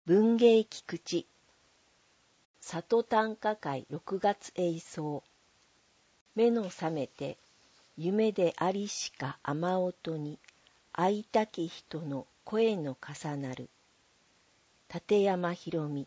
文芸菊池里短歌会6月永奏。目の覚めて夢でありしか雨音に会いたき人の声の重なる。立山ひろみ。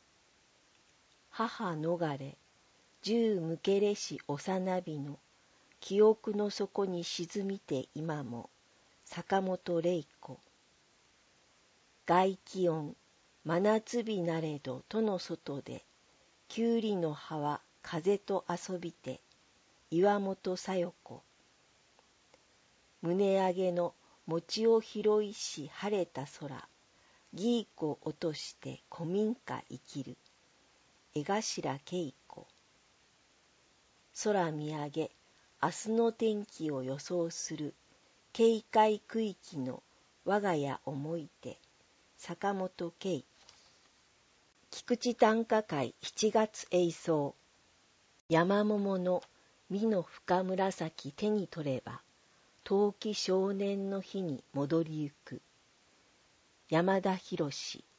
母逃れ銃向けれし幼びの記憶の底に沈みて今も。坂本玲子。外気温真夏日なれど戸の外できゅうりの葉は風と遊びて。岩本小夜子。胸上げの餅を拾いし晴れた空、ギーコ落として古民家生きる。江頭恵子。空見上げ明日の天気を予想する警戒区域の我が家思い出。坂本圭。菊池短歌会7月永奏。山桃の実の深紫手に取れば陶器少年の日に戻りゆく。山田博。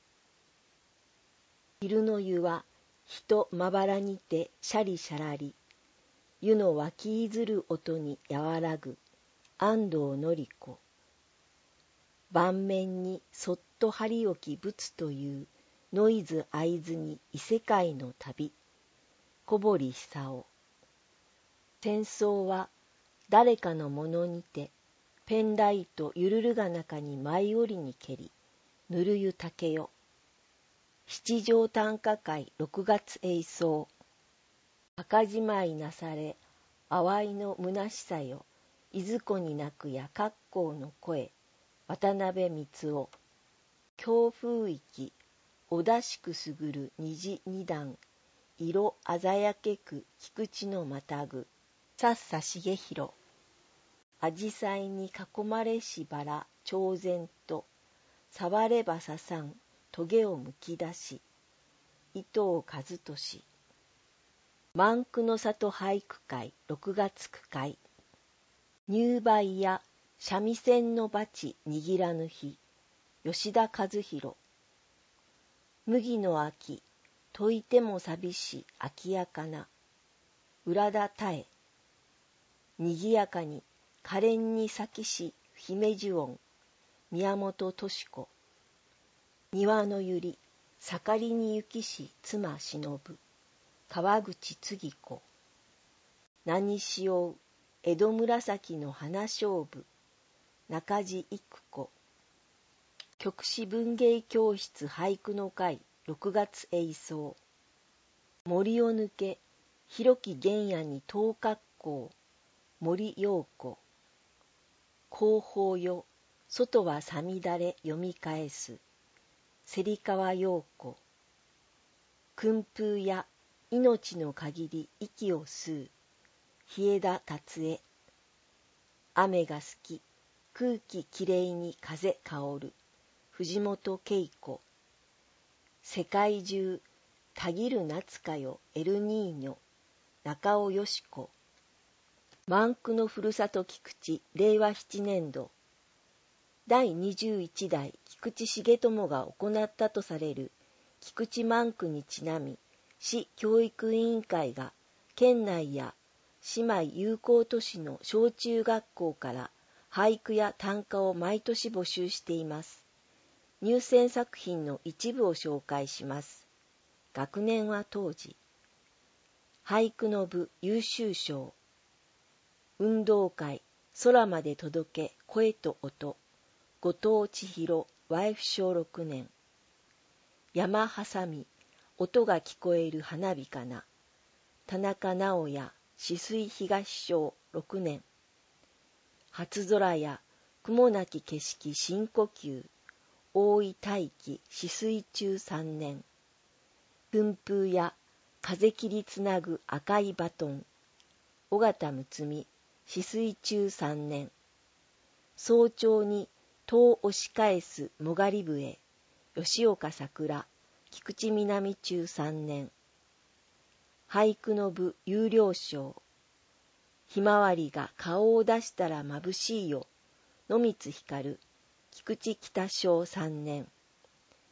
昼の湯は人まばらにてシャリシャラリ。湯の湧きいずる音に和らぐ。安藤典子。盤面にそっと針置き仏というノイズ会津に異世界の旅。小堀久夫。戦争は誰かのものにてペンライトゆるるが中に舞い降りにけり。ぬるゆ竹よ。七条短歌会6月永奏。墓じまいなされ淡いの虚しさよ。いずこに泣くや格好の声。渡辺光雄。強風域おだしくすぐる虹二段。色鮮やけく菊池のまたぐ。さっさ重弘。あじさいに囲まれしバラ超然と触ればささんトゲをむき出し。伊藤和俊。万句の里俳句会6月句会。入梅や三味線のバチ握らぬ日。吉田和弘。麦の秋といても寂し秋やかな。浦田妙。にぎやかに可憐に咲きし姫路音。宮本敏子。庭の百合盛りに行きし妻忍。川口次子。何しおう江戸紫の花勝負。中地育子。曲師文芸教室俳句の会6月永奏。森を抜け広き原野に等格好。森陽子。広報よ外はさみだれ読み返す。芹川陽子。訓風や命の限り息を吸う。日枝達恵。雨が好き空気きれいに風香る。藤本恵子。世界中たぎる夏かよエルニーニョ。中尾よし子。万句のふるさと菊池令和7年度第21代菊池重友が行ったとされる菊池万句にちなみ、市教育委員会が県内や姉妹友好都市の小中学校から俳句や短歌を毎年募集しています。入選作品の一部を紹介します。学年は当時。俳句の部優秀賞。運動会空まで届け声と音。後藤千尋ワイフ小6年。山はさみ音が聞こえる花火かな。田中直也止水東小6年。初空や雲なき景色深呼吸。大井大輝止水中3年。訓風や風切りつなぐ赤いバトン。尾形睦美止水中3年。早朝に戸を押し返すもがり笛。吉岡桜菊池南中3年。俳句の部有料賞。ひまわりが顔を出したらまぶしいよ。野光光菊池北小3年。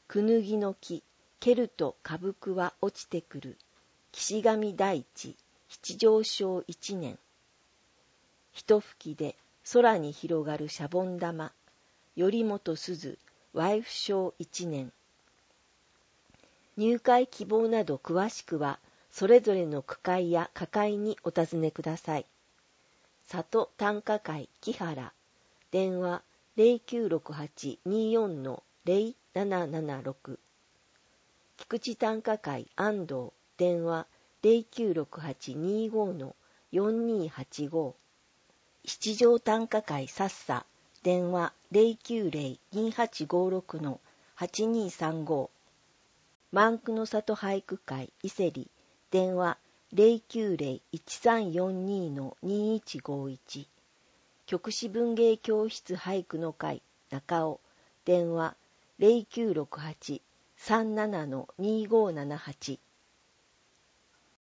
クヌギの木、蹴ると花福は落ちてくる。岸上大地、七条章一年。一吹きで空に広がるシャボン玉、頼元鈴、ワイフ章一年。入会希望など詳しくは、それぞれの区会や課会にお尋ねください。里短歌会木原、電話096824-0776。菊池短歌会安藤、電話096825-4285。七条短歌会さっさ、電話090-2856-8235。万句の里俳句会伊勢里、電話090-1342-2151。局士文芸教室俳句の会中尾、電話0968-37-2578。